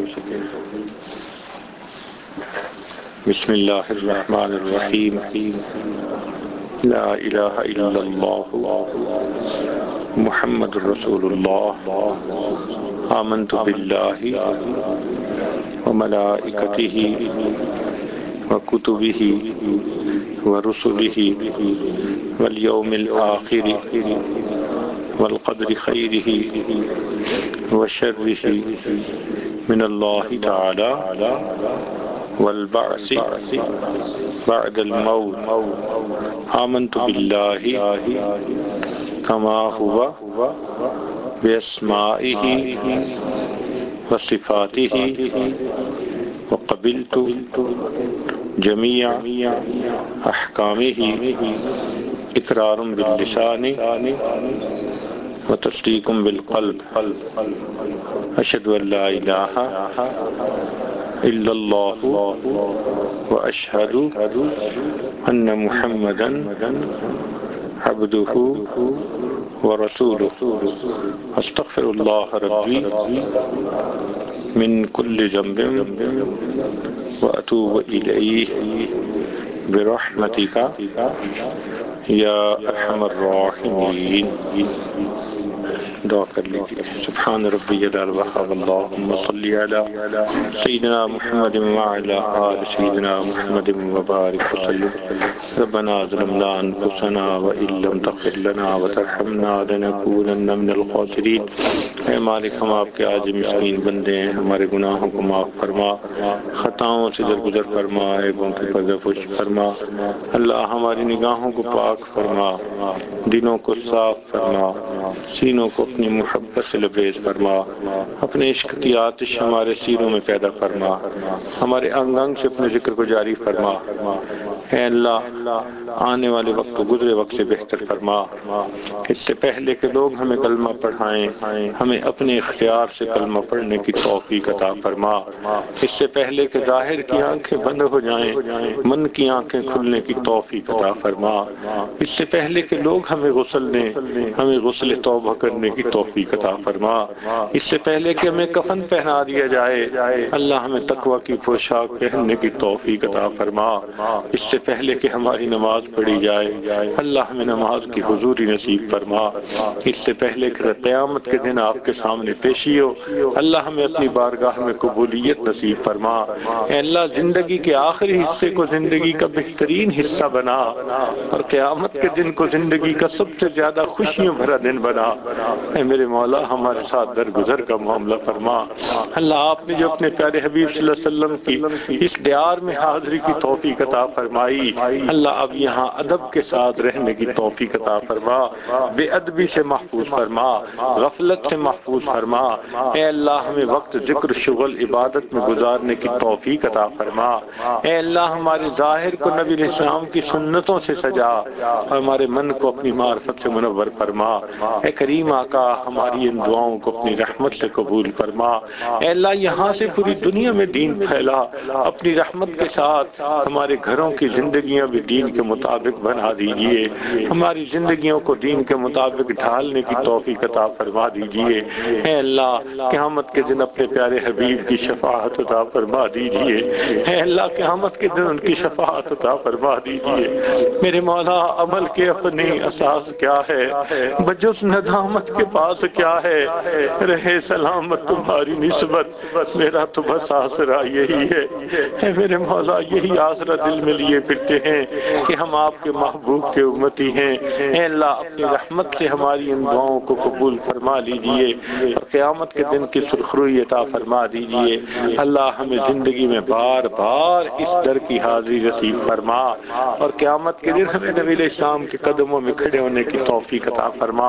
بسم اللہ الرحمن الرحیم۔ لا الہ الا اللہ محمد رسول اللہ۔ آمنت باللہ وملائکتہ وکتبہ ورسلہ والیوم الآخر والقدر خیرہ وشرہ من اللہ تعالی والبعث بعد الموت۔ آمنت باللہ کما ہوا باسمائہ وصفاتہ وقبلت جمیع احکامہ اقرار باللسان وتصدیق بالقلب۔ اشہد ان لا الہ الا اللہ واشہد ان محمدا عبدہ ورسولہ۔ استغفر اللہ ربی من کل ذنب واتوب الیہ برحمتک یا ارحم الراحمین۔ دعا کر لیجیے۔ سبحان ربی الاعلی وحب اللہم صلی علی سیدنا محمد وعلی آل سیدنا محمد وبارک وسلم۔ ربنا ظلمنا انفسنا وان لم تغفر لنا وترحمنا لنکونن من الخاسرین۔ اے مالک، ہم آپ کے عاجز مسکین بندے ہیں، ہمارے گناہوں کو معاف فرما، خطاؤں سے درگزر فرما، عیبوں کی پردہ پوشی فرما۔ اللہ ہماری نگاہوں کو پاک فرما، دلوں کو صاف فرما، سینوں کو اپنی محبت سے لبریز فرما، اپنے عشق کی آتش ہمارے سینوں میں پیدا فرما، ہمارے انگ انگ سے اپنے ذکر کو جاری فرما۔ اے اللہ، آنے والے وقت کو گزرے وقت سے بہتر فرما۔ اس سے پہلے کہ لوگ ہمیں کلمہ پڑھائیں، ہمیں اپنے اختیار سے کلمہ پڑھنے کی توفیق عطا فرما۔ اس سے پہلے کہ ظاہر کی آنکھیں بند ہو جائیں، من کی آنکھیں کھلنے کی توفیق عطا فرما۔ اس سے پہلے کہ لوگ ہمیں غسل دیں، ہمیں غسل توبہ کرنے کی توفیق عطا فرما۔ اس سے پہلے کہ ہمیں کفن پہنا دیا جائے، اللہ ہمیں تقوی کی پوشاک پہننے کی توفیق عطا فرما۔ اس سے پہلے کہ ہماری نماز پڑھی جائے، اللہ ہمیں نماز کی حضوری نصیب فرما۔ اس سے پہلے کہ قیامت کے دن آپ کے سامنے پیشی ہو، اللہ ہمیں اپنی بارگاہ میں قبولیت نصیب فرما۔ اے اللہ، زندگی کے آخری حصے کو زندگی کا بہترین حصہ بنا، اور قیامت کے دن کو زندگی کا سب سے زیادہ خوشیوں بھرا دن بنا۔ اے میرے مولا، ہمارے ساتھ درگزر کا معاملہ فرما۔ اللہ، آپ نے جو اپنے پیارے حبیب صلی اللہ علیہ وسلم کی اس دیار میں حاضری کی توفیق عطا فرمائی، اللہ اب یہاں ادب کے ساتھ رہنے کی توفیق عطا فرما، بے ادبی سے محفوظ فرما، غفلت سے محفوظ فرما۔ اے اللہ، ہمیں وقت ذکر، شغل، عبادت میں گزارنے کی توفیق عطا فرما۔ اے اللہ، ہمارے ظاہر کو نبی علیہ السلام کی سنتوں سے سجا، اور ہمارے من کو اپنی معرفت سے منور فرما۔ اے کریم آقا، ہماری ان دعاؤں کو اپنی رحمت سے قبول فرما۔ اے اللہ، یہاں سے پوری دنیا میں دین پھیلا، اپنی رحمت کے ساتھ ہمارے گھروں کی زندگیاں بھی دین کے مطابق بنا دیجئے، ہماری زندگیوں کو دین کے مطابق ڈھالنے کی توفیق عطا فرما دیجئے۔ اے اللہ، قیامت کے دن اپنے پیارے حبیب کی شفاعت عطا فرما دیجئے۔ اے اللہ، قیامت کے دن ان کی شفاعت عطا فرما دیجئے۔ میرے مولا، عمل کے اپنی اساس کیا ہے، بجز ندامت کے پاس کیا ہے، رہے سلامت تمہاری نسبت، میرا تو بس آسرا یہی ہے۔ اے میرے مولا، یہی آسرا دل میں لیے پھرتے ہیں کہ ہم آپ کے محبوب کے امتی ہیں، اے اللہ اپنی رحمت سے ہماری ان دعاؤں کو قبول فرما لیجئے اور قیامت کے دن کی سرخروئی عطا فرما دیجئے۔ اللہ ہمیں زندگی میں بار بار اس در کی حاضری نصیب فرما اور قیامت کے دن ہمیں نبی علیہ السلام کے قدموں میں کھڑے ہونے کی توفیق عطا فرما۔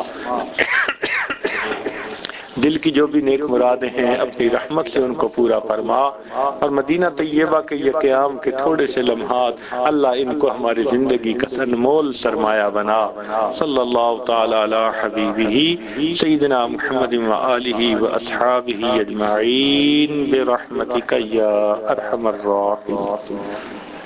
دل کی جو بھی نیک مرادیں ہیں اپنی رحمت سے ان کو پورا فرما اور مدینہ طیبہ کے یہ قیام کے تھوڑے سے لمحات اللہ ان کو ہماری زندگی کا انمول سرمایہ بنا۔ صلی اللہ تعالی علی حبیبہ سیدنا محمد و آلہ و اصحابہ اجمعین برحمتک یا ارحم الراحمین۔